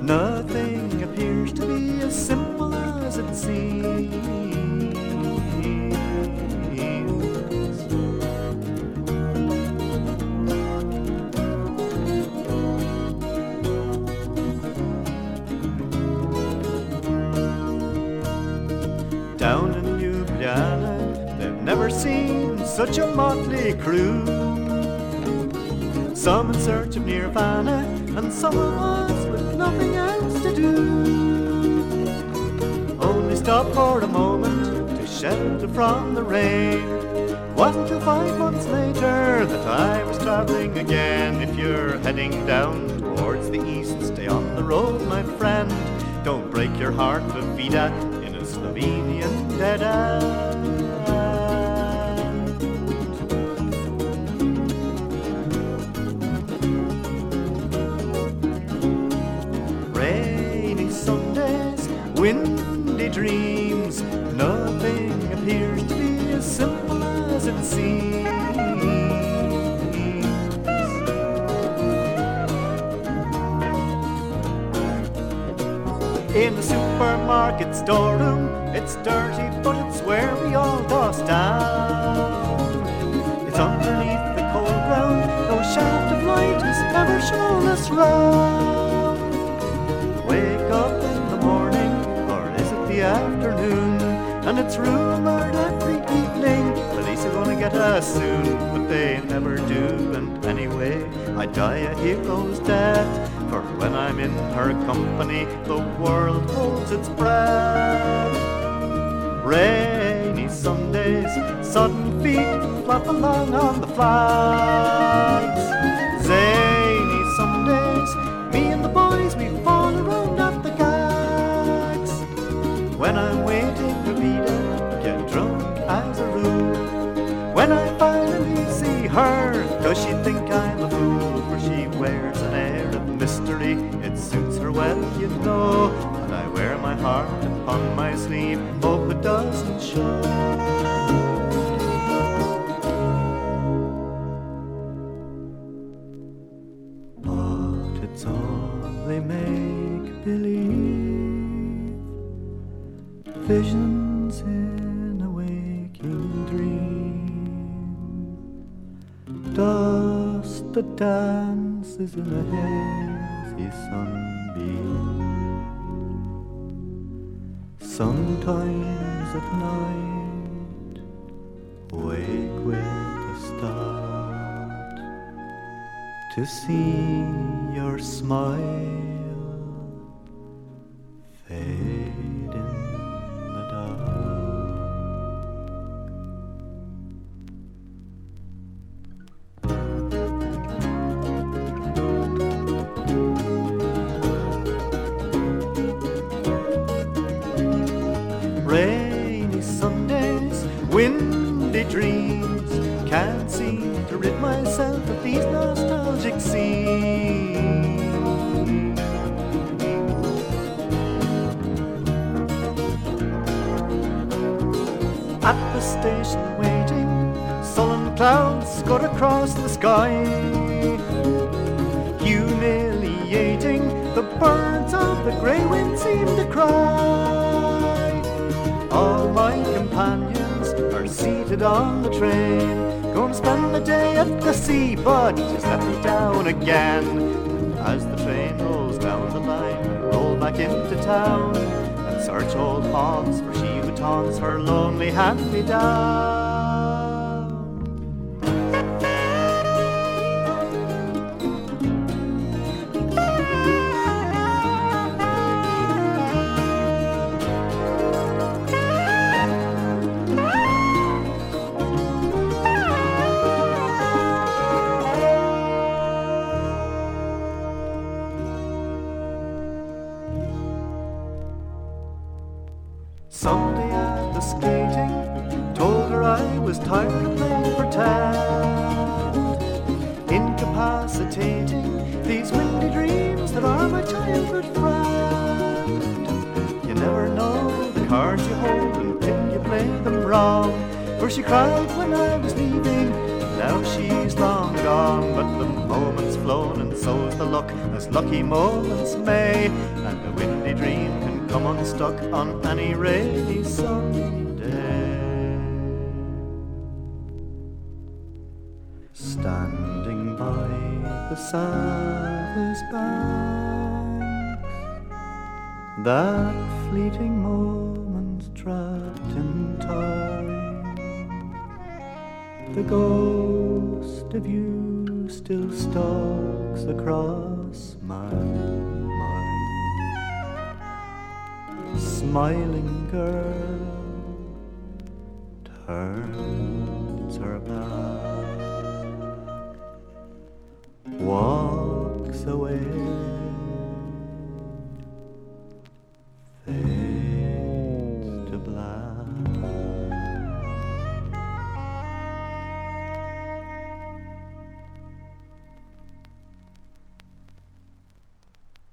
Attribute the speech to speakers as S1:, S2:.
S1: Nothing appears to be as simple as it seems. Down in Ljubljana, they've never seen such a motley crew. Some in search of nirvana, and some of us with nothing else to do. Only stop for a moment to shelter from the rain. 1 to 5 months later, that I was traveling again. If you're heading down towards the east, stay on the road, my friend. Don't break your heart to Vida in a Slovenian dead end. Rainy Sundays, windy dreams, nothing appears to be as simple as it seems. In the supermarket storeroom, it's dirty, but it's where we all toss down. It's underneath the cold ground, no shaft of light has ever shown us round. Wake up in the morning, or is it the afternoon? And it's rumoured every evening, police are gonna get us soon, but they never do, and anyway, I die a hero's death. For when I'm in her company, the world holds its breath. Rainy Sundays, sudden feet flap along on the flags. Zany Sundays, me and the boys, we fall around at the gags. When I'm waiting for Vida, get drunk as a rule. When I finally see her, does she think I'm a fool? For she wears an air of mystery, it suits her well, you know. And I wear my heart upon my sleeve, hope it doesn't show. But it's only make-believe, visions in a waking dream, dust that dances in a hazy sunbeam. Sometimes at night, wake with a start to see your smile fade in the dark. Rainy Sundays, windy dreams, can't seem to rid myself of these nostalgic scenes. At the station waiting, sullen clouds scud across the sky, humiliating, the birds of the grey wind seem to cry. All my companions are seated on the train, gonna spend the day at the sea, but just let me down again. As the train rolls down the line, roll back into town, and search old haunts for she who taunts her lonely hand-me-down. Someday at the skating, told her I was tired of playing pretend. Incapacitating, these windy dreams that are my childhood friend. You never know the cards you hold until you play them wrong. For she cried when I was leaving, now she's long gone, but the moments flown, and so's the luck as lucky moments may, and a windy dream can come unstuck on any rainy Sunday. Standing by the Salva's banks, that fleeting moment trapped in time, the ghost of you still stalks across my mind. Smiling girl turns her back, walks away.